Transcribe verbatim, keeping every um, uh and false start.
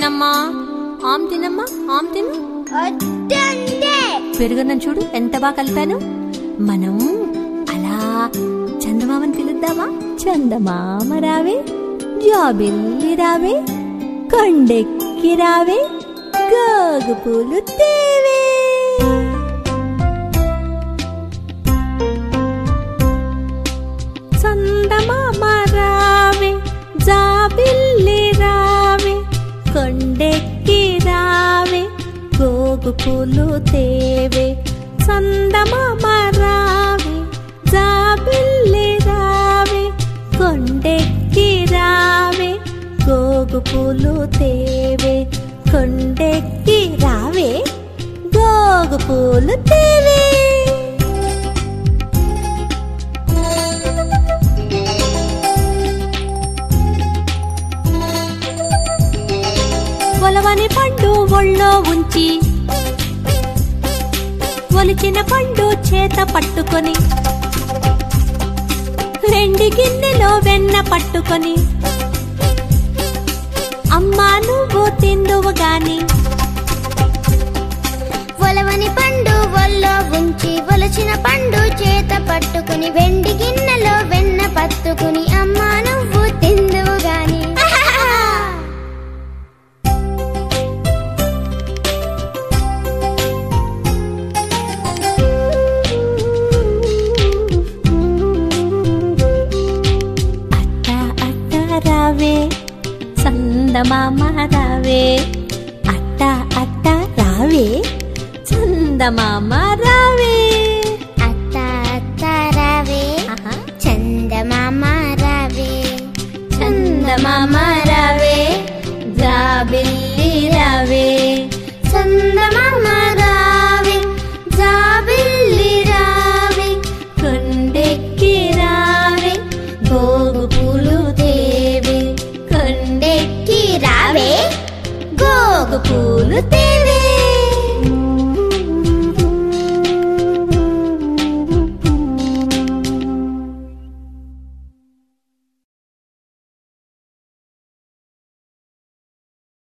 తినమ్మా, ఆమ్ తినమ్మా, ఆమ్ తిను. పెరుగన్నం చూడు ఎంత బాగా కలిపాను. మనం అలా చందమామని పిలుద్దామా? చందమామ రావే, జాబిల్లి రావే, కొండెక్కి రావే, గోగు పూలు తేవే. చందమామ రావే, జాబిల్లి రావే, కొండెక్కి రావే, గోగు పూలు తేవే. చందమామ రావే, జాబిల్లి రావే, కొండెక్కి రావే, గోగు పూలు తేవే. కొండెక్కి రావే, గోగు పూలు తేవే. ఒలవని పండు ఒళ్ళో ఉంచి, ఒలిచిన పండు చేత పట్టుకొని, రెండు గిన్నెలో వెన్న పట్టుకొని, అమ్మా నువ్వు తిందువు గాని. ఒలవని పండు ఒళ్ళో ఉంచి, ఒలిచిన పండు చేత పట్టుకుని, వెండి గిన్నెలో వెన్న పట్టుకుని, అమ్మా నువ్వు తిందువు గాని. చందమామ రావే, అట్ట అట్ట రావే, చందమామ రావే, అత్త అత్త రావే, చందమామ రావే, చందమామ రావే, జాబిల్లి రావే, చందమామ రావే, జాబిల్లి రావే, కొండెక్కి రావే, గోగు పూలు తేవే. కొండెక్కి రావే, గోగు పూలు తేవే.